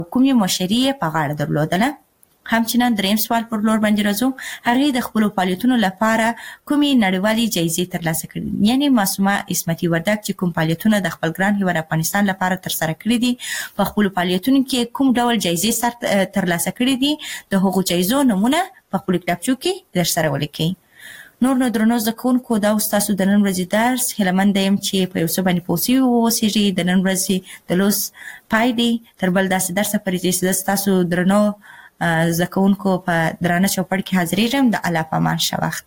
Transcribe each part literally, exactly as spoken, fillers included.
کومې مشري یې په غاړه درلودله. همچنان دریم سوال پر لور باندې راځو. هغې د خپلو فعالیتونو لپاره کومې نړیوالې جایزې ترلاسه کړې دي؟ یعنې معصومه عصمتي وردګ چې کوم فعالیتونه د خپل ګران هیواد افغانستان لپاره ترسره کړي دي، په خپلو فعالیتونو کې کوم ډول جایزې سر ترلاسه کړي دي، د هغو جایزو نومونه په خپلو کتابچو کې درسره ولیکئ. نور نو درنو زده کوونکو، دا اوس ستاسو د نن ورځې درس. هیله منده یم چې په یو څه باندې پوه سوي واوسېږئ. د نن ورځې د لوست پای دی. تر بل داسې درسه پورې چې زه ستاسو درنو زده کوونکو په درانه چوپړ کې حاضرېږم. د الله په امان ښه وخت.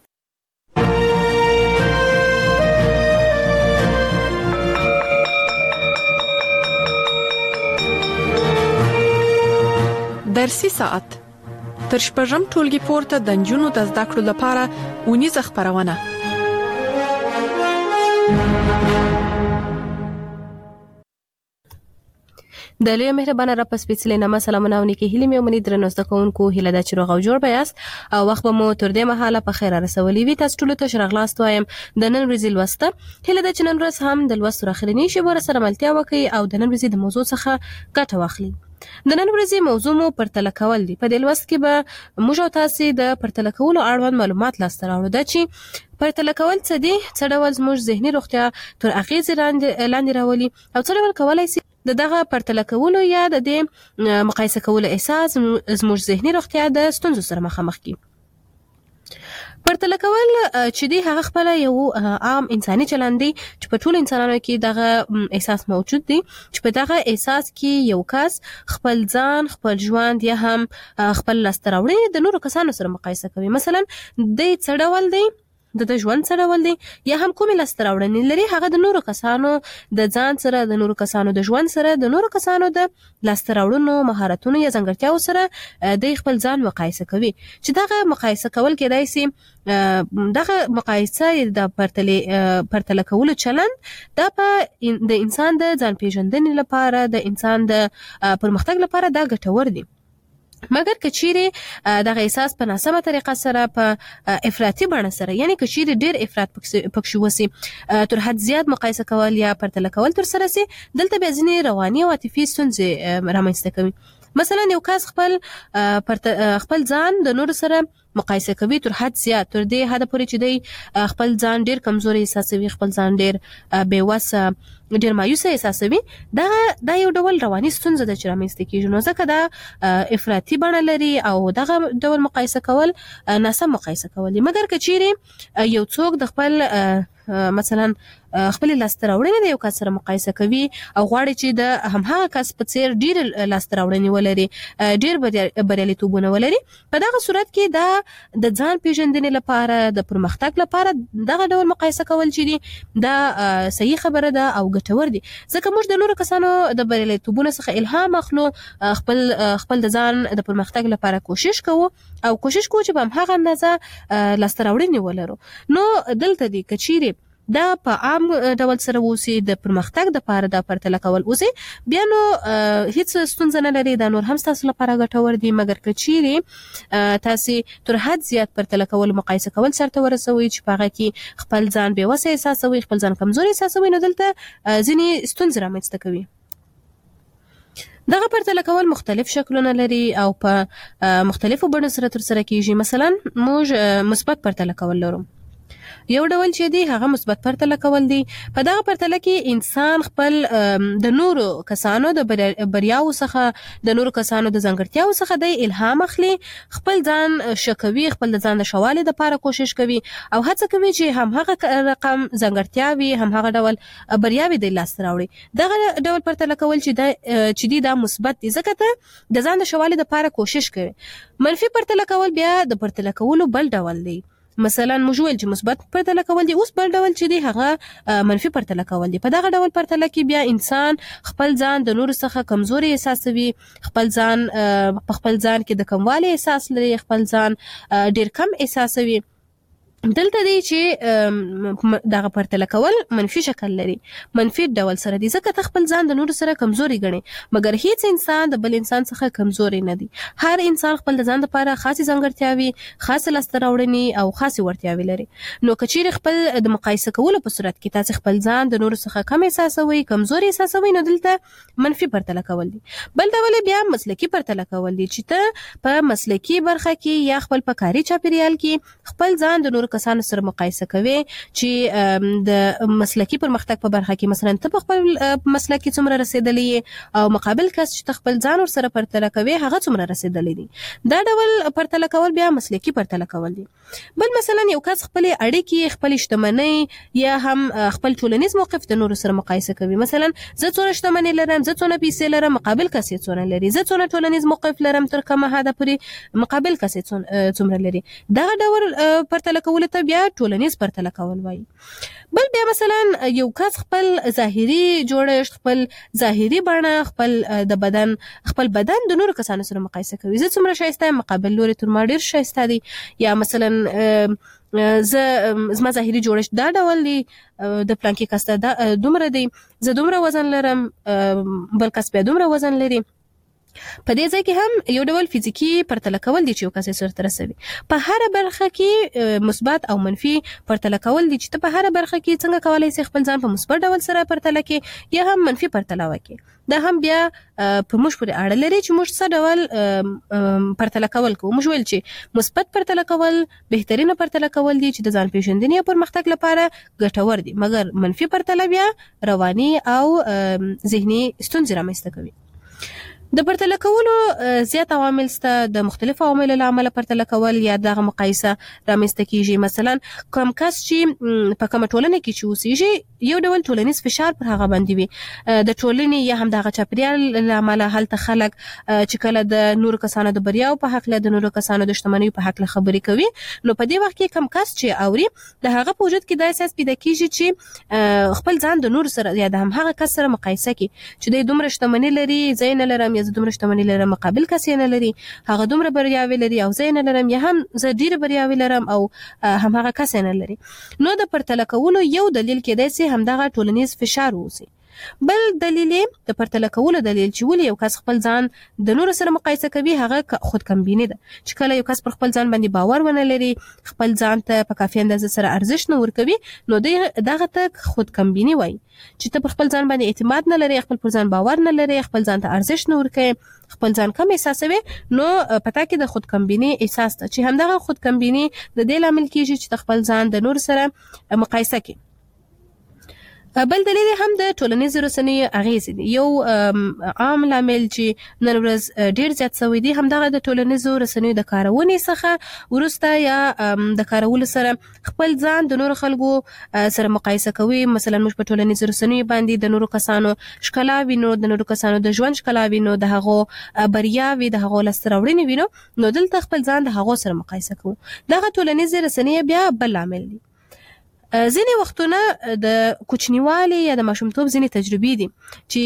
درسي ساعت تر شپږم ټولګي پورته د نجونو د زده کړو لپاره اونیزه خپرونه. د لوی مهربانه رب سپېڅلې نامه سلامونه او نیکې هیلې مې ومني. درنو زده کوونکو، هیله ده چې روغ او جوړ به یاست او وخت به مو تر دې مهاله په خیر رسولی وي. تاسو ټولو ته ښه راغلاست وایم. د نن ورځې لوسته هیله ده چې نن ورځ هم د لوست تر اخرنۍ شېبو سره ملتیا وکړئ او د نن ورځې د موضوع څخه ګټه واخلئ. د نن ورځې موضوع مو پرتله کول دي. په دې لوست کې به موږ او تاسې د پرتله کولو اړوند معلومات لاسته راوړو. دا چې پرتله کول څه دي، څه ډول زموږ ذهني روغتیا تر اغېزې لاندې راولي او څه ډول کولی سي د دغه پرتله کولو یا د دې مقایسه کولو احساس زموږ ذهني روغتیا د ستونزو سره مخامخ کړي. پرتله کول چې دی هغه خپل یو عام انساني چلند دی چې په ټولو انسانانو کې دغه احساس موجود دی، چې په دغه احساس کې یو کس خپل ځان، خپل ژوند یا هم خپل لاسته راوړنې د نورو کسانو سره مقایسه کوي. مثلا دی څه ډول دی، د د ژوند څه ډول دی، یا هم کومې لاسته راوړنې لري، هغه د نورو کسانو د ځان سره، د نورو کسانو د ژوند سره، د نورو کسانو د لاسته راوړنو، مهارتونو یا ځانګړتیاو سره د خپل ځان مقایسه کوي. چې دغه مقایسه کول کېدای سي دغه مقایسه د پرتله پرتله کولو چلند دا په د انسان د ځان پیژندنې لپاره، د انسان د پرمختګ لپاره دا ګټور دی. مګر که چیرې دغه احساس په ناسمه طریقه سره، په افراطي بڼه سره، یعنی که چیرې ډېر افراط پکښې وسي، تر حد زیات مقایسه کول یا پرتله کول تر سره سي، دلته بیا ځینې رواني او عاطفي ستونزې رامنځته کوي. مثلا یو کس خپل خپل ځان د نورو سره مقایسه کوي تر حد زیات، تر دې حده پورې چې دی خپل ځان ډېر کمزوری احساسوي، خپل ځان ډېر بېوسه، ډېر مایوسه احساسوي. دا دا یو ډول رواني ستونزه ده چې رامنځته کېږي. نو ځکه دا افراطي بڼه لري او دغه ډول مقایسه کول ناسم مقایسه کول دي. مګر که چیرې یو څوک د خپل مثلا خپل لاسته راوړنې د یو کس سره مقایسه کوي او غواړي چې د همهغه کس په څیر ډېر لاسته راوړنې ولري، ډېر بریالیتوبونه ولري، په دغه صورت کې دا د ځان پیژندنې لپاره، د پرمختګ لپاره دغه ډول مقایسه کول چې دي دا صحیح خبره ده او ګټور دي. ځکه موږ د نورو کسانو د بریالیتوبونو څخه الهام اخلو، خپل خپل د ځان د پرمختګ لپاره کوشش کوو او کوشش کوو چې په همهغه اندازه لاسته راوړنې ولرو. نو دلته دی که چیرې دا په عام ډول سره اوسي، د پرمختګ دپاره دا پرتله کول اوسي، بیا نو هیڅ ستونزه نه لري، دا نور هم ستاسو لپاره ګټور دي. مګر که چیرې تاسې تر حد زیات پرتله کول، مقایسه کول سرته ورسوئ چې په هغه کې خپل ځان بېوسه احساسوئ، خپل ځان کمزوری احساسوئ، نو دلته ځینې ستونزې رامنځته کوي. دغه پرتله کول مختلف شکلونه لري او په مختلفو بڼو سره ترسره کیږي. مثلا موږ مثبت پرتله کول لرو. یو ډول چې دی هغه مثبت پرتله کول دی. په دغه پرتله کې انسان خپل د نورو کسانو د بریاو څخه، د نورو کسانو د ځانګړتیاو څخه دی الهام اخلي، خپل ځان ښه کوي، خپل د ځان د ښه والي دپاره کوشش کوي او هڅه کوي چې همهغه رقم ځانګړتیاوې، همهغه ډول بریاوې دی لاسته راوړي. دغه ډول پرتله کول چې دی چې دی دا مثبت دی، ځکه ته د ځان د ښه والي دپاره کوشش کوي. منفي پرتله کول بیا د پرتله کولو بل ډول دی. مثلا موږ ویل چې مثبت پرتله کول دي، اوس بل ډول چې دی هغه منفي پرتله کول دي. په دغه ډول پرتله کې بیا انسان خپل ځان د نورو څخه کمزوري احساسوي، خپل ځان په خپل ځان کې د کموالي احساس لري، خپل ځان ډېر کم احساسوي دلته دی چې دغه پرتله کول منفي شکل لري، منفي ډول سره دي، ځکه ته خپل ځان د نورو سره کمزوري ګڼې، مګر هیڅ انسان د بل انسان څخه کمزوري نه دی. هر انسان خپل د ځان لپاره خاصې ځانګړتیاوې، خاصې لاسته راوړنې او خاصې وړتیاوې لري. نو که چیرې خپل د مقایسه کولو په صورت کې تاسې خپل ځان د نورو څخه کم احساسوئ، کمزوري احساسوئ، نو دلته منفي پرتله کول دي. بل ډول بیا مسلکي پرتله کول دي، چې ته په مسلکي برخه کې یا خپل په کاري چاپیریال کې خپل ځان د نورو کسانو سره مقایسه کوي، چې د مسلکي پرمختګ په برخه کې مثلا ته په خپل مسلک کې څومره رسیدلې او مقابل کس چې ته خپل ځان ور سره پرتله کوي هغه څومره رسیدلې دي. دا ډول پرتله کول بیا مسلکي پرتله کول دي. بل مثلا یو کس خپل اړیکې، خپل شتمنۍ یا هم خپل ټولنیز موقف د نورو سره مقایسه کوي. مثلا زه څونه شتمنۍ لرم، زه څونه پیسې لرم، مقابل کس یې څونه لري، زه څونه ټولنیز موقف لرم تر کومه حده پورې، مقابل کس یې څومره لري. دا ډول پرتله کول ته بیا ټولنیز پرتله کول وایي. بل بیا مثلا یو کس خپل ظاهري جوړښت، خپل ظاهري بڼه، خپل د بدن خپل بدن د نورو کسانو سره مقایسه کوي. زه څومره ښایسته یم، مقابل لوري تر ما ډېر ښایسته دی. یا مثلا زه زما ظاهري جوړښت دا ډول دی، د پلانکي کس ته دومره دی، زه دومره وزن لرم، بل کس بیا دومره وزن لري. په دې ځای کې هم یو ډول فزیکی پرتله کول دي چې یو کس یې سرته رسوي. په هر برخه کې مثبت او منفي پرتله کول دي، چې ته په هر برخه کې څنګه کولای شې خپل ځان په مثبت ډول سره پرتله کې یا هم منفي پرتله وکړي. دا هم بیا په موږ پورې اړه لري چې موږ څه ډول پرتله کول کوو. موږ ویل چې مثبت پرتله کول بهترینه پرتله کول دي چې د ځان پیژندنې او پرمختګ لپاره ګټور دي، مګر منفي پرتله بیا رواني او ذهني ستونزې رامنځته کوي. د پرتله کولو زیات عوامل شته. د مختلفو عواملو له امله پرتله کول یا دغه مقایسه رامنځته کیږي. مثلا کوم کس چې په کومه ټولنه کې چې اوسېږي یو ډول ټولنیز فشار پر هغه باندې وي، د ټولنې یا هم دغه چاپیریال له امله هلته خلک چې کله د نورو کسانو د بریاو په هکله، د نورو کسانو د شتمنیو په هکله خبرې کوي، نو په دې وخت کې کوم کس چې اوري د هغه په وجود کې دا احساس پیدا کیږي چې خپل ځان د نورو سره یا د همهغه کس سره مقایسه کوي چې دوی دومره شتمني لري، زه یې نه لرم، زه دومره شتمني لرم، مقابل کس یې نه لري، هغه دومره بریاوې لري او زه یې نه لرم، یا هم زه ډېرې بریاوې لرم او همهغه کس یې نه لري. نو د پرتله کولو یو دلیل کېدای شي همدغه ټولنیز فشار اوسي. بل دلیل د پرتله کولو دلیل چې ولې یو کس خپل ځان د نورو سره مقایسه کوي هغه خودکمبیني ده. چې کله یو کس پر خپل ځان باندې باور ونه لري، خپل ځان ته په کافي اندازه سره ارزښت نه ورکوي، نو دغه ته خودکمبیني وایي. چې ته پر خپل ځان باندې اعتماد نه لري، خپل پر ځان باور نه لري، خپل ځان ته ارزښت نه ورکوي، خپل ځان کم احساسوي، نو پتا کې د خودکمبیني احساس ته چې همدغه خودکمبیني د دې لامل کیږي چې ته خپل ځان د نورو سره مقایسه کوي. بل دلیل هم د ټولنیزو رسنیو اغیز دي. یو عام لامل چې نن ورځ ډیر زیات شوی دی همدغه د ټولنیزو رسنیو د کارونې څخه ورسته یا د کارولو سره خپل ځان د نورو خلکو سره مقایسه کوي. مثلا موږ په ټولنیزو رسنیو باندې د نورو کسانو ښکلا وینو، د نورو کسانو د ژوند ښکلا وینو، د هغو بریاوې، د هغو لاسته راوړنې وینو، نو دلته خپل ځان د هغو سره مقایسه کوو. دغه ټولنیزې رسنۍ بیا بل لامل دي. ځینې وختونه د کوچنیوالي یا د ماشومتوب ځینې تجربې دي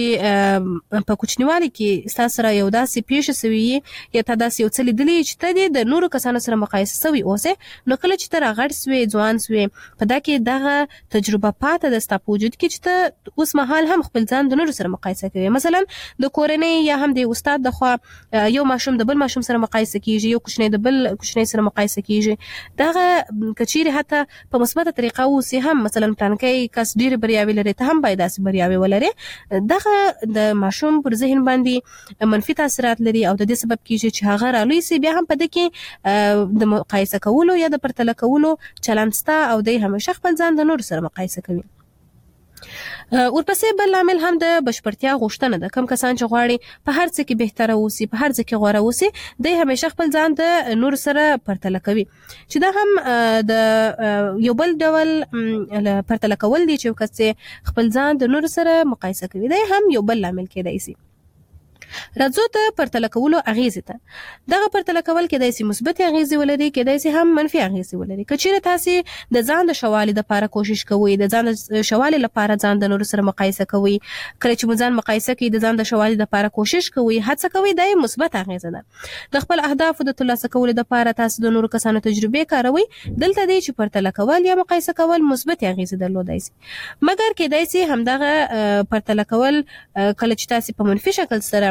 چې په کوچنیوالي کې ستاسو سره یو داسې پیښه سوي یا تا داسې یو څه لیدلي چې ته دې د نورو کسانو سره مقایسه سوي اوسې، نو کله چې ته راغټ سوې، ځوان سوې، په دا کې دغه تجربه پاته ده ستا په وجود کې چې ته اوس مهال هم خپل ځان د نورو سره مقایسه کوي. مثلا د کورنۍ یا هم د استاد د خوا یو ماشوم د بل ماشوم سره مقایسه کیږي، یو کوچنی د بل کوچنی سره مقایسه کیږي. دغه کچېرې حتی په مثبته طریقه اوسې هم مثلا پلانکی کس ډیر بریاوي لري، ته هم باید داسې بریاوي ولري. دغه د ماشوم پر ذهن باندې منفي تاثیرات لري او د دې سبب کیږي چې هغه رالوی سي بیا هم په دې کې د مقایسه کولو یا د پرتله کولو چلند ستا او دی همیشه خپل ځان د نورو سره مقایسه کوي. ورپسې بل عامل هم د بشپړتیا غوښتنه ده. کم کسان چې غواړي په هر څه کې بهتره اوسي، په هر ځای کې غوره اوسي، دی همیشه خپل ځان د نورو سره پرتله کوي، چې دا هم د یو بل ډول پرتله کول دي چې یو کس خپل ځان د نورو سره مقایسه کوي. دی هم یو بل عامل کېدای شي. راځو ته پرتله کولو اغیزې ته. دغه پرتله کول کېدای شي مثبت اغیزې ولري، کېدای شي هم منفي اغیزې ولري. که چیرې تاسې د ځان د ښه والي لپاره کوشش کوئ، د ځان د ښه والي لپاره ځان د نورو سره مقایسه کوئ، کله چې مو ځان مقایسه کوئ د ځان د ښه والي لپاره کوشش کوئ، هڅه کوئ، دا یې مثبت اغیزه ده. د خپل اهدافو د ترلاسه کولو لپاره تاسو د نورو کسانو تجربې کاروئ. دلته دی چې پرتله کول یا مقایسه کول مثبت اغیزې درلودای شي، مګر کېدای شي همدغه پرتله کول کله چې تاسې په منفي شکل سره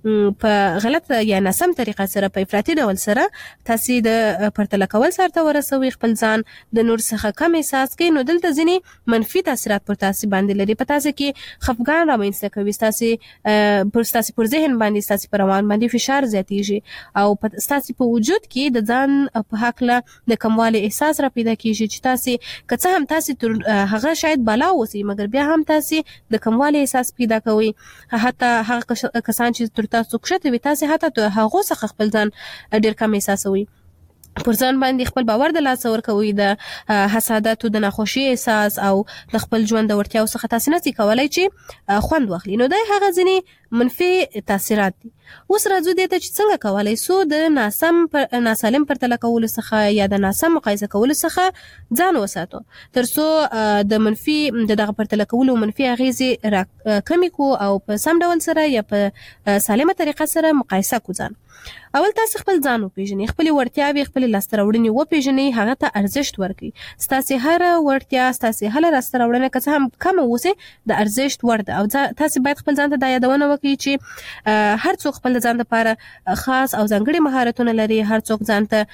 په غلطه یا ناسم طریقه سره په افراطي ډول سره تاسې د پرتله کول سره ورسوي، خپل ځان د نور څخه کم احساس کوي، نو دلته ځینې منفي تاثیرات پر تاسې باندې لري. په تاسې کې خفګان رامنځته کوي، ستاسې پر ستاسې پر ذهن باندې، ستاسې پر روان باندې فشار زیاتیږي او ستاسې په وجود کې د ځان په هکله د کموالي احساس را پیدا کیږي چې تاسې که څه هم تاسې تر هغه شاید بالا اوسئ، مګر بیا هم تاسې د کموالي احساس پیدا کوئ. حتی هغه کسان چې تر تاسو کښته وي، تاسې حتی د هغو څخه خپل ځان ډېر کم احساسوي، پر ځان باندې خپل باور د لاسه ورکوي، د حسادت او د ناخوشي احساس او د خپل ژوند د وړتیاو څخه تاسې نشئ کولی چې خوند واخلي. نو دا هغه ځینې منفي تاثیرات دي. اوس راځو دې ته چې څنګه کولی سو د ناسم پر ناسالم پرتله کولو څخه یا د ناسم مقایسه کولو څخه ځان وساتو، تر څو د منفي د دغه پرتله کولو منفي اغیزې را کمې کړو او په سم ډول سره یا په سالمه طریقه سره مقایسه کړو ځان. اول تاسې خپل ځان وپېژنئ، خپلې وړتیاوې، خپلې لاسته راوړنې وپېژنئ، هغه ته ارزښت ورکړئ. ستاسې هره وړتیا، ستاسې هره لاسته راوړنه که څه هم کمه اوسي د ارزښت وړ ده، او تاسې باید خپل ځان ته دا یادونه وکړئ چې هر څوک خپل ځان لپاره خاص او ځانګړي مهارتونه لري، هر څوک ځان ته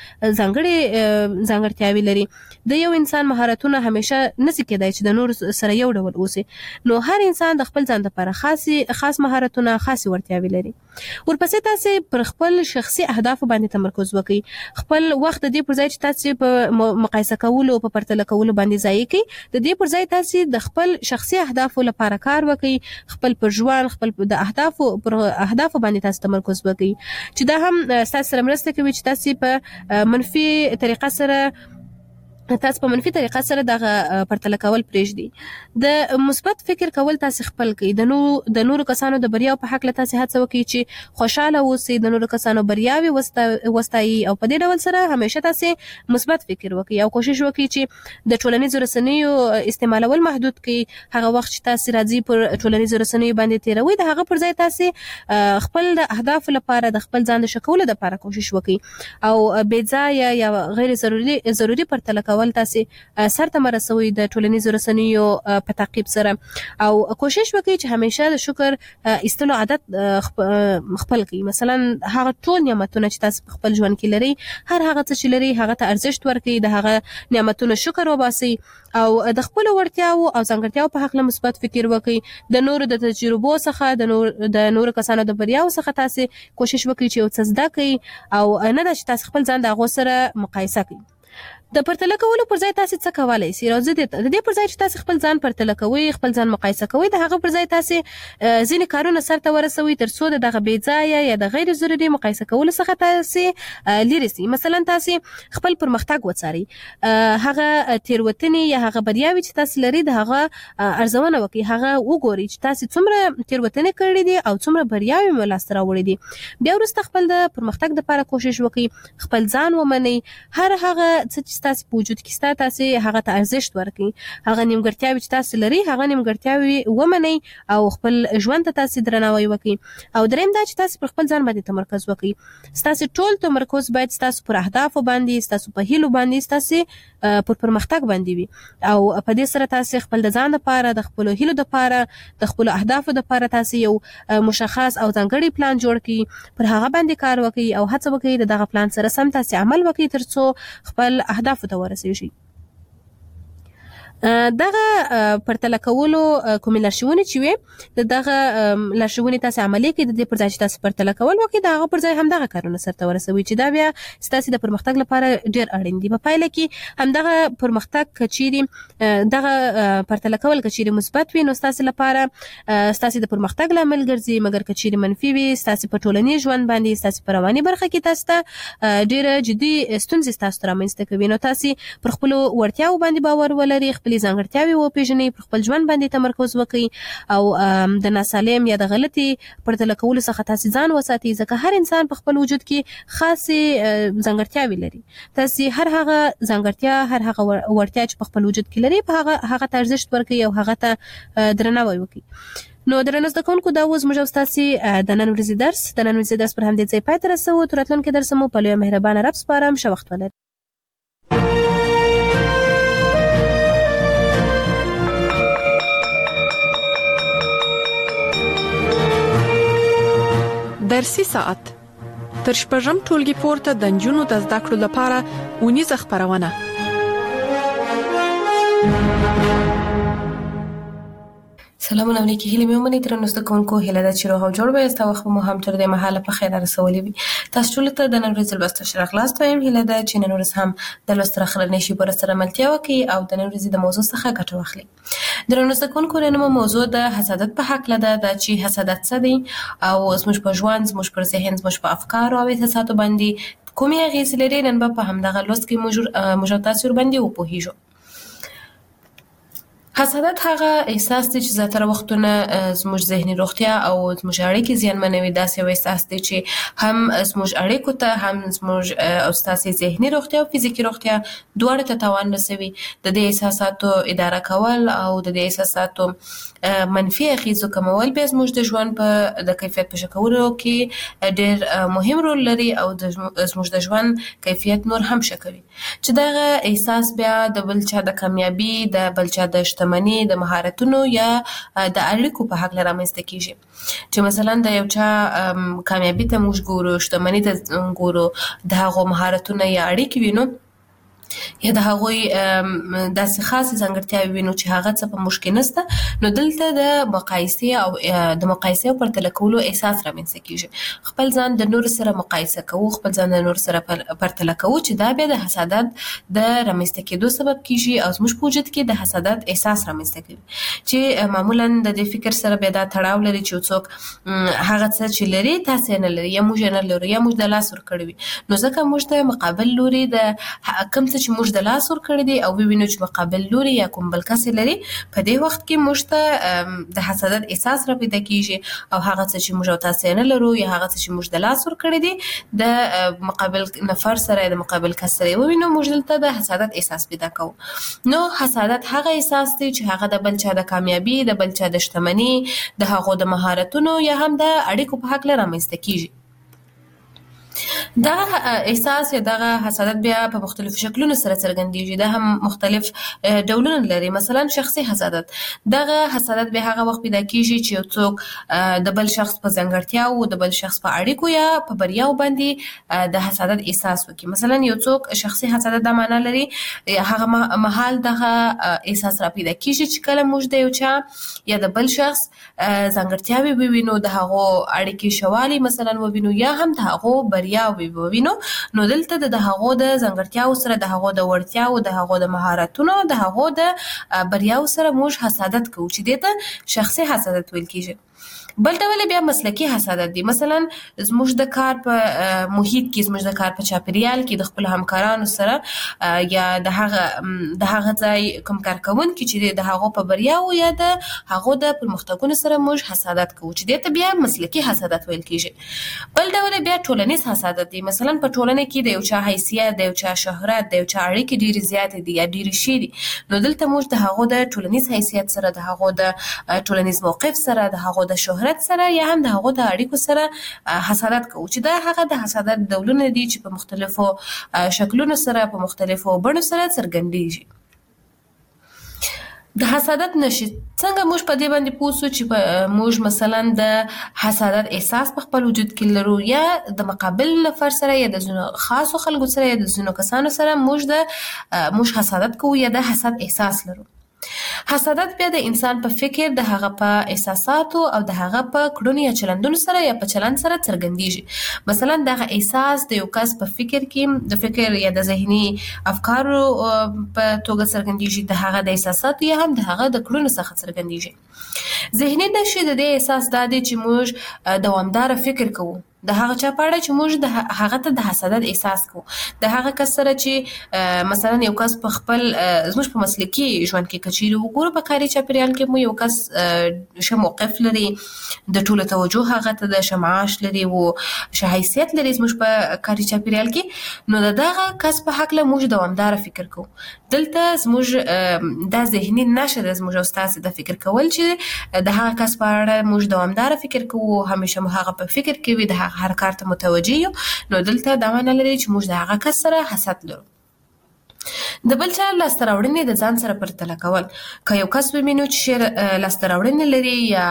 ځانګړي ځانګړتیاوې لري. د یو انسان مهارتونه همیشه نشي کېدای چې د نور سره یو ډول اوسي، نو هر انسان د خپل ځان لپاره خاصي خاص مهارتونه، خاص وړتیاوې لري. ورپسې تاسې پر خپل شخصي اهدافو باندې تمرکز وکړئ. خپل وخت د دې پر ځای چې تاسې په مقایسه کولو او په پرتله کولو باندې ضایع کړئ، د دې پر ځای تاسې د خپل شخصي اهدافو لپاره کار وکړئ. خپل پر ژوند، خپل د اهدافو پر اهدافو باندې تاسې تمرکز وکړئ، چې دا هم ستاسو سره مرسته کوي چې تاسې په منفي طریقه سره تاسو په منفي طریقه سره دغه پرتله کول پرېږدي. د مثبت فکر کول تاسو خپل کړئ. د نورو د نورو کسانو د بریاو په حق له تاسو هڅه وکړئ چې خوشاله اوسئ، د نورو کسانو بریاوي وستایي، او په دې ډول سره همیشه تاسو مثبت فکر وکړئ او کوشش وکړئ چې د ټولنیزو رسنیو استعمالول محدود کړئ. هغه وخت چې تاسو راځي پر ټولنیزو رسنیو باندې تیروي، د هغه پر ځای تاسو خپل د اهداف لپاره د خپل ځان د ښه کولو لپاره کوشش وکړئ او بې ځایه یا غیر ضروري ضروري پرتله کول تاسې سرته مرسوي د ټولنیزو رسنیو په تعقیب سره، او کوشش وکړئ چې همیشه د شکر ایستلو عادت خپل کړئ. مثلا هغه ټول نعمتونه چې تاسو په خپل ژوند کې لري، هر هغه څه چې لري هغه ته ارزښت ورکړئ، د هغه نعمتونو شکر وباسئ او د خپلو وړتیاو او ځانګړتیاو په حق مثبت فکر وکړئ. د نورو د تجربو څخه، د نور د نورو کسانو د بریاو څخه تاسو کوشش وکړئ چې یو څه زده کړئ، او نه دا چې تاسو خپل ځان د هغو سره مقایسه کړئ. د پرتله کولو پر ځای تاسو څه کولای شئ؟ راځئ د دې پر ځای چې تاسو خپل ځان پرتله کوئ، خپل ځان مقایسه کوئ، د هغه پر ځای تاسو ځینې کارونه سرته ورسوئ تر څو د دغه بې ځایه یا د غیر ضروري مقایسه کولو څخه تاسو لرې شئ. مثلا تاسو خپل پرمختګ وڅارئ، هغه تېروتنې یا هغه بریاوې چې تاسو لري د هغه ارزونه وکړئ، هغه وګورئ چې تاسو څومره تېروتنې کړې دي او څومره بریاوې مو لاسته راوړې دي. بیا وروسته خپل د پرمختګ لپاره کوشش وکړئ، خپل ځان ومنئ، هر هغه څه چې تاسو په وجود کې ستا تاسو هغه ته ارزښت ورکړئ، هغه نیمګړتیاوې چې تاسو لري هغه نیمګړتیاوې ومنئ او خپل ژوند ته تاسو درناوی وکړئ. او دریم دا چې تاسو پر خپل ځان باندې تمرکز وکړئ. ستاسو ټول تمرکز باید ستاسو پر اهدافو باندې، ستاسو په هیلو باندې، ستاسو پر پرمختګ باندې وي، او په دې سره تاسو خپل د ځان لپاره، د خپل هیلو لپاره، د خپل اهدافو لپاره تاسو یو مشخص او ځانګړی پلان جوړ کړئ، پر هغه باندې کار وکړئ او هڅه وکړئ د دغه پلان سره سم تاسو عمل وکړئ تر څو خپل اهدافو ته ورسیږئ. دغه پرتله کولو کومې لارښوونې چې وي، دغه لارښوونې تاسو عملي کړئ، د دې پر ځای چې تاسو پرتله کول وکړئ، د هغه پر ځای همدغه کارونه سرته ورسوئ چې دا بیا ستاسو د پرمختګ لپاره ډېر اړین دي. په پایله کې همدغه پرمختګ که چیرې دغه پرتله کول که چیرې مثبت وي، نو ستاسو لپاره ستاسو د پرمختګ لامل ګرځي، مګر که چیرې منفي وي، ستاسو په ټولنیز ژوند باندې، ستاسو په رواني برخه کې تاسو ته ډېره جدي ستونزې ستاسو ته رامنځته کوي. نو تاسو پر خپلو وړتیاو باندې باور ولرئ، خپل خپل ځانګړتیاوې وپیژني، پر خپل ژوند باندې تمرکز وکړي او د ناسالم یا د غلطي پرتله کولو څخه تاسو ځان وساتئ، ځکه هر انسان په خپل وجود کې خاصې ځانګړتیاوې لري. تاسو هر هغه ځانګړتیا، هر هغه وړتیا چې په خپل وجود کې لري، په هغه هغه ته ارزښت ورکړئ او هغه ته درناوی وکړئ. نو درنو زده کوونکو، دا اوس موږ او ستاسو د نن ورځې درس د نن ورځې درس پر همدې ځای پای ته رسوو. تر راتلونکي درس مو په لویه مهربانه رب سپارم. ښه وخت ولرئ. درسي ساعت تر شپږم ټولګي پورته د نجونو د زده کړو لپاره اونیزه خپرونه. سلامونه علیکم، هیله مې ومنئ درنو زده کوونکو. هیله ده چې روغ او جوړ به یاست او وخت مو هم تر دې مهاله په خیر رسولی وي. تاسو ټول ته د نن ورځې لوست ښه راغلاست وایم. هیله ده چې نن ورځ هم د لوست راخلنې شي پر سره ملتیا وکړي او د نن ورځې د موضوع څخه ګټه واخلي. درنو زده کوونکو، نن مو موضوع د حسادت په حق لده ده چې حسادت څه دی او زموږ په ژوند، زموږ پر ذهن، زموږ په افکارو او احساساتو باندې کومې اغېزې لري. نن به په همدغه لوست کې موږ موږ تاسو باندې وپوهیږو. حسادت هغه احساس دی چې زیاتره وختونه زموږ ذهني روغتیا او زموږ اړیکې زیانمنوي. داسې یو احساس دی چې هم زموږ اړیکو ته، هم زموږ او ستاسو ذهني روغتیا او فزیکي روغتیا دواړو ته تاوان رسوي. د دې احساساتو اداره کول او د دې احساساتو منفي اغېزو کمول بیا زموږ د ژوند په د کیفیت په ښه کولو کې ډېر مهم رول لري او د زموږ د ژوند کیفیت نور هم ښه کوي. چې دغه احساس بیا د بل چا د کامیابي، د بل چا د شتمني، د مهارتونو یا د اړیکو په حق رامنځته کیږي. چې مثلا د یو چا کامیابي ته موږ ګورو، شتمني ته ګورو، د هغو مهارتونه یا اړیکې وینو یا د هغوی داسې خاصې ځانګړتیاوې وینو چې هغه څه په موږ کې نشته، نو دلته د مقایسې او د مقایسې او پرتله کولو احساس رامنځته کیږي. خپل ځان د نورو سره مقایسه کوو، خپل ځان د نورو سره پرتله کوو، چې دا بیا د حسادت د رامنځته کېدو سبب کیږي او زموږ په وجود کې د حسادت احساس رامنځته کوي. چې معمولا د دې فکر سره بیا دا تړاو لري چې څوک هغه څه چې لري تاسو نه لري، یا موږ نه لرو، یا موږ د لاس ورکړی وي. نو ځکه موږ د مقابل لوري د کوم څه چې موږ د لاس ورکړی دی او وینو چې مقابل لوري یا کوم بل کس لري، په دې وخت کې موږ ته د حسادت احساس را پیدا کیږي او هغه څه چې موږ او تاسو نه لرو یا هغه څه چې موږ د لاس ورکړی دی د مقابل نفر سره، د مقابل کس سره وینو، موږ دلته د حسادت احساس پیدا کوو. نو حسادت هغه احساس دی چې هغه د بل چا د کامیابی، د بل چا د شتمنی، د هغو د مهارتونو یا هم د اړیکو په حق رامنځته کیږي. دغه احساس یا دغه حسادت بیا په مختلفو شکلونو سره څرګندېږي. دا هم مختلف ډولونه لري. مثلا شخصي حسادت، دغه حسادت به هغه وخت پیدا کیږي چې یو څوک د بل شخص په ځانګړتیاو، د بل شخص په اړیکو یا په بریاو باندې د حسادت احساس وکړي. مثلا یو څوک شخصي حسادت دا معنا لري هغه مهال دغه احساس را پیدا کیږي چې کله موږ د یو چا یا د بل شخص ځانګړتیاوې ووینو، د هغو اړیکې شوالي مثلا ووینو، یا هم د هغو بریاو ووینو، نو دلته د هغو د ځانګړتیاو سره، د هغو د وړتیاو، د هغو د مهارتونو، د هغو د بریاو سره موږ حسادت کوو، چې دې ته شخصي حسادت ویل کیږي. بل ډول بیا مسلکی حسادت دی. مثلا زموږ د کار په محیط کې، زموږ د کار په چاپیریال کې د خپل همکارانو سره یا د هغه د هغه ځای کوم کارکوونکي چې د هغو په بریاو یا د هغو د پرمختګونو سره موږ حسادت کوو، چې دې ته بیا مسلکی حسادت ویل کیږي. بل ډول بیا ټولنیز حسادت دی. مثلا په ټولنه کې د یو چا حیثیت، د یو چا شهرت، د یو چا اړیکې ډېرې زیاتې دي یا ډېرې شي دي، نو دلته موږ د هغو د ټولنیز حیثیت سره، د هغو د ټولنیز موقف سره، د هغو د شهرت سره یا هم د هغو د اړیکو سره حسادت کوو، چې دا هغه د حسادت ډولونه دي چې په مختلفو شکلونو سره، په مختلفو بڼو سره څرګندېږي. د حسادت نشي څنګه موږ په دې باندې پوه سو چې موږ مثلا د حسادت احساس په خپل وجود کې لرو، یا د مقابل نفر سره یا د ځینو خاصو خلکو سره یا د ځینو کسانو سره موږ د موږ حسادت کوو یا د حسد احساس لرو. حسادت بیا د انسان په فکر، د هغه په احساساتو او د هغه په کړنو یا چلندونو سره یا په چلند سره څرګندېږي. مثلا دغه احساس د یو کس په فکر کې د فکر یا د ذهني افکارو په توګه څرګندېږي، د هغه د احساساتو یا هم د هغه د کړنو څخه څرګندېږي. ذهني نښې د دې احساس دا دی چې موږ دوامداره فکر کوو د هغه چا په اړه چې موږ د هغه ته د حسادت احساس کوو، د هغه کس سره چې مثلا یو کس په خپل زموږ په مسلکي ژوند کې کچېرې وګورو، په کاري چاپېریال کې مو یو کس ښه موقف لري، د ټولو توجه هغه ته د ښه معاش لري او ښه حیثیت لري زموږ په کاري چاپېریال کې، نو د دغه کس په هکله موږ دوامداره فکر کوو. دلته زموږ دا ذهني نښه ده زموږ او ستاسې د فکر کول چې د هغه کس په اړه موږ دوامداره فکر کوو، همیشه مو هغه په فکر کې وي، د هر کار ته متوجه یو. نو دلته دا معنی لري چې موږ د هغه کس سره حسد لرو. د بل چا لاسته راوړنې د ځان سره پرتله کول. که یو کس ووینو چې لاسته راوړنې لري یا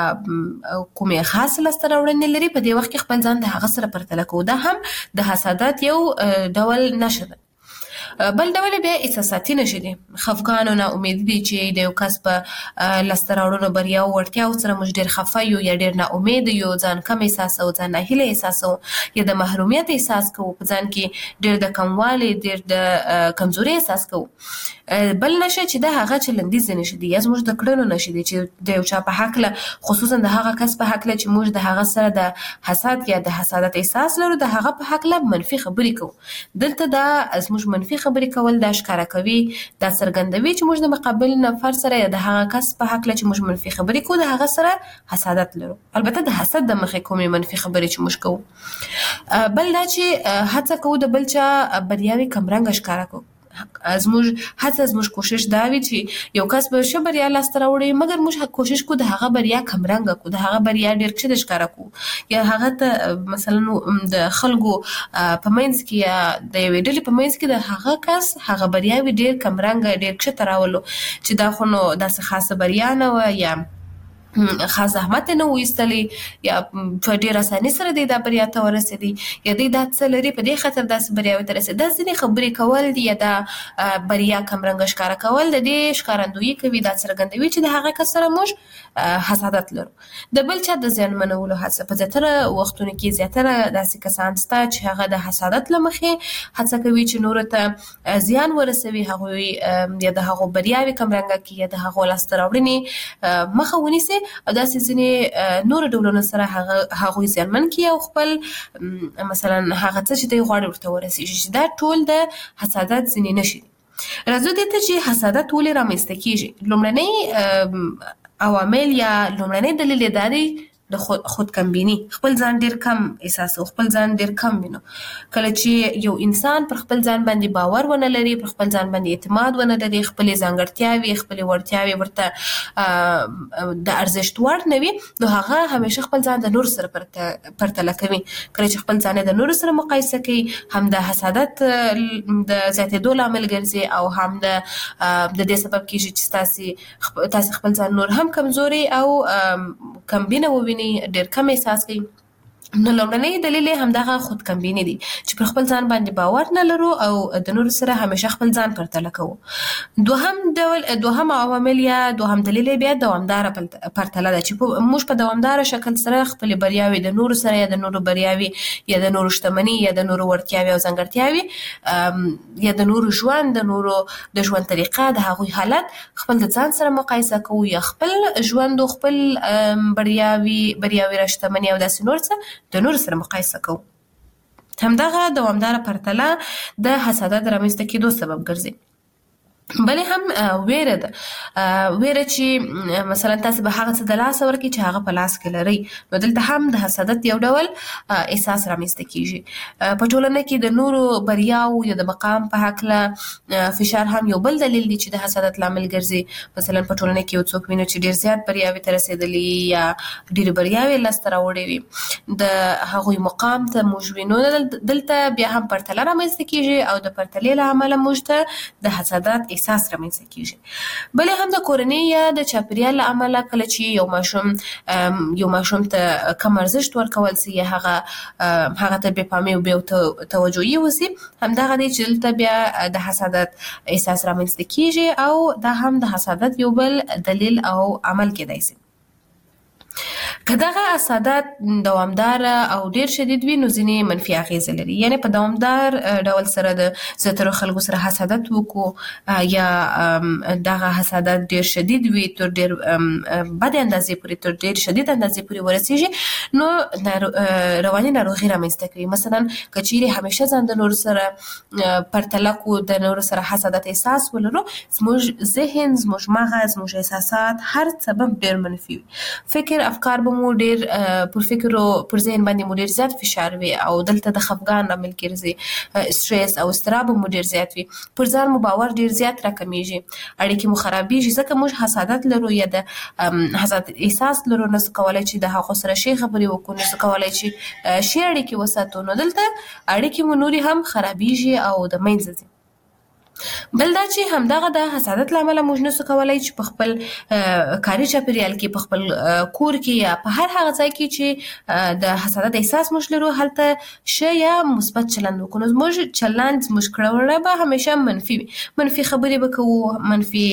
کومې خاص لاسته راوړنې لري، په دې وخت کې خپل ځان د هغه سره پرتله کوو. دا هم د حسادت یو ډول نښه ده. بل ډول بیا احساساتي نښې دي. خفګان او ناامیدي دي چې د یو کس په لاسته راوړنو، بریاو، وړتیاو سره موږ ډېر خفه یو یا ډېر ناامیده یو، ځان کم احساسوو، ځان ناهیله احساسوو یا د محرومیت احساس کوو، په ځان کې ډېر د کموالي، ډېر د کمزوري احساس کوو. بل نښه چې د هغه چلندیزې نښې دي یا زموږ د کړنو نښې دي چې د یو چا په هکله، خصوصا د هغه کس په هکله چې موږ د هغه سره د حسد یا د حسادت احساس لرو، د هغه په هکله منفي خبرې کوو. دلته دا زموږ منفي خبرې کول دا ښکاره کوي، دا څرګندوي چې موږ د مقابل نفر سره یا د هغه کس په هکله چې موږ منفي خبرې کوو، د هغه سره حسادت لرو. البته د حسد د مخې کومې منفي خبرې چې موږ کوو. بل دا چې هڅه کوو د بل چا بریاوې کمرنګه ښکاره کوو. زموږ هڅه، زموږ کوشش دا وي چې یو کس به ښه بریا لاسته راوړي، مګر موږ کوشش کوو د هغه بریا کمرنګه کوو، د هغه بریا ډېر کښته ښکاره کوو، یا هغه ته مثلا د خلکو په منځ کې یا د یوې ډلې په منځ کې د هغه کس هغه بریاوې ډېر کمرنګه، ډېر کښته راولو چې دا خو نو داسې خاصه بریا نه وه یا خاص زحمت نه و ایستلی یا په ډېر اساني سره دی دا بریا ته ورسېدی یا دی دا څه لري په دې خاطر داسې بریاوې ته رسېدی. دا ځینې خبرې کول دي یا دا بریا کمرنګه ښکاره کول د دې ښکارندویي کوي، دا څرګندوي چې د هغه کس سره موږ حسادت لرو. د بل چا د زیانمنولو هڅه. په زیاتره وختونو کې زیاتره داسې کسان شته چې هغه د حسادت له مخې هڅه کوي چې نورو ته زیان ورسوي، هغوی یا د هغو بریاوې کمرنګه کړي یا د هغو لاسته راوړنې مخه ونیسي او داسې ځینې نورو ډولونو سره هغوی زیانمن کړي او خپل مثلا هغه څه چې دوی غواړي ورته ورسېږي. دا ټول د حسادت ځینې نښې دي. راځو دې ته چې حسادت ولې رامنځته کېږي. لومړنی عوامل یا لومړنی دلیل یې دا دی د خود خودکمبیني. خپل ځان ډیر کم احساسو، خپل ځان ډیر کم وینو. کله چې یو انسان پر خپل ځان باندې باور ونه لري، پر خپل ځان باندې اعتماد ونه لري، خپل ځانګړتیاوې، خپل وړتیاوې ورته د ارزښت وړ نه وي، نو هغه همیشه خپل ځان د نور سره پرتله کوي. کله چې خپل ځان د نور سره مقایسه کوي، هم د حسادت د زیاتېدو لامل ګرځي او هم د د دې سبب کېږي چې تاسو تاسو خپل ځان نور هم کمزوري او کمبینه ووینئ، ډېر کم احساس کوي. نو لومړنی دلیل یې همدغه خودکمبیني دي چې پر خپل ځان باندې باور نه لرو او د نورو سره همیشه خپل ځان پرتله کوو. دوهم ډول دوهم عوامل یا دوهم دلیل یې بیا دوامداره پرتله ده چې موږ په دوامداره شکل سره خپل بریاوې د نورو سره یا د نورو بریاوې یا د نورو شتمني یا د نورو وړتیاوې او ځانګړتیاوې یا د نورو ژوند، د نورو د ژوند طریقه، د هغوی حالت خپل د ځان سره مقایسه کوو یا خپل ژوند او خپل بریاوې بریاوې را شتمني او داسې نور څه د نور سره مقایسه کوو. همدغه دوامداره پرتله د حسادت رامنځته کېدو سبب ګرځي. بلې هم ویره ده. ویره چې مثلا تاسو به هغه څه د لاسه ورکړئ چې هغه په لاس کې لرئ، نو دلته هم د حسادت یو ډول احساس رامنځته کېږي. په ټولنه کې د نورو بریاو یا د مقام په هکله فشار هم یو بل دلیل دی چې د حسادت لامل ګرځي. مثلا په ټولنه کې یو څوک وینو چې ډېر زیات بریاوې ته رسېدلي یا ډېرې بریاوې لاسته راوړې وي، د هغوی مقام ته موږ وینو، دلته بیا هم پرتله رامنځته کېږي او د پرتلې له امله موږ ته د حسادت احساس رامنځته کیږي. بل هم د کورنۍ یا د چاپیریال له امله کله چې یو ماشوم یو ماشوم ته کم ارزښت ورکول سي یا هغه هغه ته بې پامي او بې توجهي وسي، همدغه دی چې دلته بیا د حسادت احساس رامنځته کیږي او دا هم د حسادت یو بل دلیل او عمل کېدای سي. که دغه حسادت دوامدار او ډیر شدید وي نو ځینې منفي اغیزې لري. یعنی په دوامدار ډول سره د زیاترو خلکو سره حسادت وکړو یا دغه حسادت ډیر شدید وي تر ډیر بد اندازې پورې تر ډیر شدید اندازې پورې ورسیږي نو رواني ناروغي رامنځته کوي. مثلا که چیرې همیشه ځان د نورو سره پرتله کو د نورو سره حسادت احساس ولرو، زموږ ذهن زموږ مغز زموږ احساسات هر سبب ډیر منفي وي. فکر افکار به مو ډیر پر فکر او پر ذهن باندې مو ډیر زیات فشار وي او دلته د خفګان لامل ګرځي، سټریس او اضطراب مو ډیر زیات وي، پر ځان مو باور ډیر زیات راکمیږي، اړیکې مو خرابېږي ځکه موږ حسادت لرو یا د حسادت احساس لرو، نسو کولای چې د هغو سره ښې خبرې وکړو، نسو کولای چې ښې اړیکې وساتو، نو دلته اړیکې مو نورې هم خرابېږي او د منځه ځي. بل دا چې همدغه د حسادت له امله موږ نسو کولای چې په خپل کاري چاپیریال کې، په خپل کور کې یا په هر هغه ځای کې چې د حسادت احساس موږ لرو هلته ښه یا مثبت چلند وکړو. نو زموږ چلند زموږ کړه به همیشه منفي وي، منفي خبرې به کوو، منفي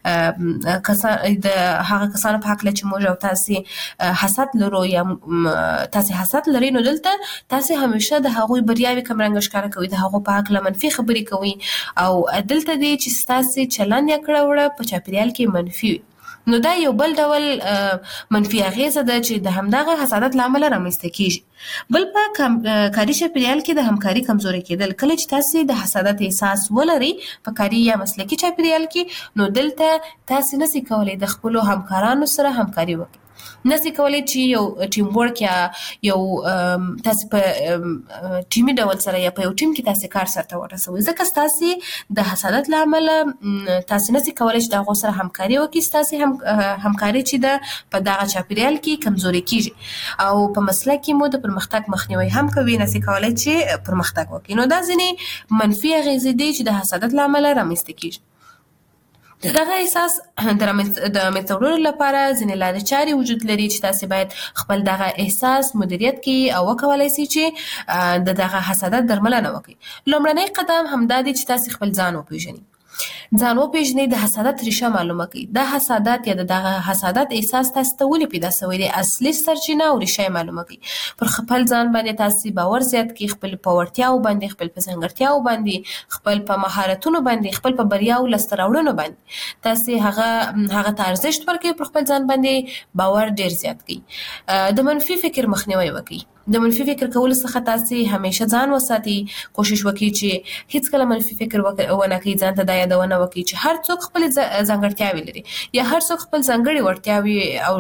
کسان د هغه کسانو په هکله چې موږ او تاسې حسد لرو یا تاسې حسد لرئ، نو دلته تاسې همیشه د هغوی بریاوې کمرنګه ښکاره کوئ، د هغو په هکله منفي خبرې کوئ او دلته دی چې ستاسې چلند یا کړه وړه په چاپیریال کې منفي وي. نو دا یو بل ډول منفي اغیزه ده چې د همدغه حسادت له امله رامنځته کیږي. بل په کاري چاپیریال کې د همکاري کمزوري کېدل. کله چې تاسې د حسادت احساس ولرئ په کاري یا مسلکي چاپیریال کې، نو دلته تاسې نسئ کولی د خپلو همکارانو سره همکاري وکړئ، نسئ کولی چې یو ټیم ورک یا یو تاسې په ټیمي ډول سره یا په یو ټیم کې تاسې کار سرته ورسوئ، ځکه ستاسې د حسادت له امله تاسې نسئ کولی چې د هغو سره همکاري وکړئ، ستاسې هم همکاري چې ده په دغه چاپیریال کې کمزوري کیږي او په مسلک کې مو د پرمختګ مخنیوی هم کوي، نسئ کولی چې پرمختګ وکړئ. نو دا ځینې منفي اغیزې دي چې د حسادت له امله رامنځته کیږي. دغه احساس د منځته وړلو لپاره ځینې لارې چارې وجود لري چې تاسې باید خپل دغه احساس مدیریت کړئ او وکولای سئ چې د دغه حسادت درملنه وکړئ. لومړنی قدم همدا دی چې تاسې خپل ځان وپېژنئ. ځان وپېژنئ، د حسادت ریشه معلومه کړئ. دا حسادت یا د دغه حسادت احساس تاسو ته ولې پیدا شوی دی، اصلي سرچینه او ریشه یې معلومه کړئ. پر خپل ځان باندې تاسې باور زیات کړئ، خپل په وړتیاو باندې، خپل په ځانګړتیاو باندې، خپل په مهارتونو باندې، خپل په بریاو لاسته راوړنو باندې تاسې هغه هغه ته ارزښت ورکړئ، پر خپل ځان باندې باور ډیر زیات کړئ. د منفي فکر مخنیوی وکړئ. د منفي فکر کولو څخه تاسې همیشه ځان وساتئ، کوشش وکړئ چې هیڅکله منفي فکر ونه کړئ، ځان ته دا یادونه وکړئ چې هر څوک خپلې ځانګړتیاوې لري یا هر څوک خپل ځانګړې وړتیاوې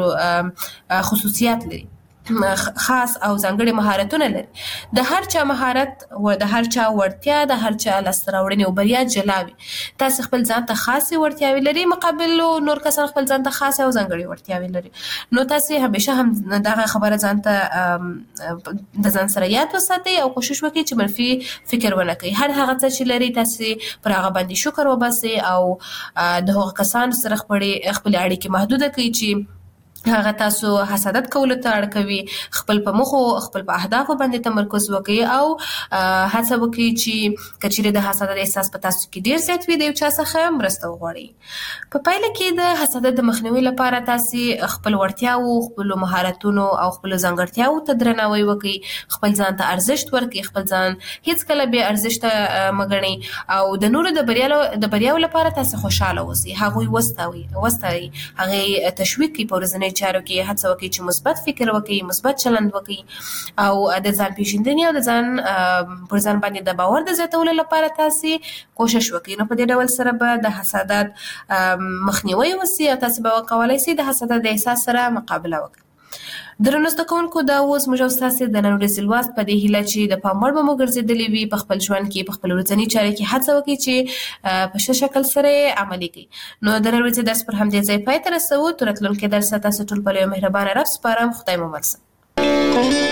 او خصوصیات لري، خاص او ځانګړي مهارتونه لري. د هر چا مهارت او د هر چا وړتیا د هر چا لاسته راوړنې او بریا جلا وي. تاسې خپل ځان ته خاصې وړتیاوې لري، مقابل نور کسان خپل ځان ته خاصې او ځانګړي وړتیاوې لري. نو تاسې همیشه هم دغه خبره ځان ته د ځان سره یاد وساتئ او کوشش وکړئ چې منفي فکر ونه کړئ. هر هغه څه چې لري تاسې پر هغه باندې شکر وباسئ او د هغو کسانو سره خپلې خپلې اړیکې محدوده کړئ چې هغه تاسو حسادت کولو ته اړ کوي. خپل په موخو خپل په اهدافو باندې تمرکز وکړئ او هڅه وکړئ چې که چیرې د حسادت احساس په تاسو کې ډیر زیات وي د یو چا څخه مرسته وغواړئ. په پایله کې د حسادت د مخنیوي لپاره تاسې خپل وړتیاو، خپلو مهارتونو او خپلو ځانګړتیاو ته درناوی وکړئ، خپل ځان ته ارزښت ورکړئ، خپل ځان هیڅکله بې ارزښته مه ګڼئ او د نورو د بریاو لپاره تاسې خوشحاله اوسئ، هغوی وستایئ، هغې تشویق کړئ، په ورځنیو چارو کې هڅه وکړئ چې مثبت فکر وکړئ، مثبت چلند وکړئ او د ځان پیژندنې او د ځان پر ځان باندې د باور د زیاتولو لپاره تاسې کوشش وکړئ. نو په دې ډول سره به د حسادت مخنیوی وسي او تاسې به وکولای سئ د حسادت د احساس سره مقابله وکړئ. درنو زده کوونکو، دا اوس موږ او ستاسې د نن ورځې لوست په دې هیله چې د پام وړ به مو ګرځېدلې وي، په خپل ژوند کې په خپل ورځني چارو کې هڅه وکړئ چې په ښه شکل سره یې عملي کړئ. نو د نن ورځې درس پر همدې ځای پای ته رسوو. تر راتلونکي درسه تاسو ټول په یو مهربانه رب سپارم. خدای مو مل شه.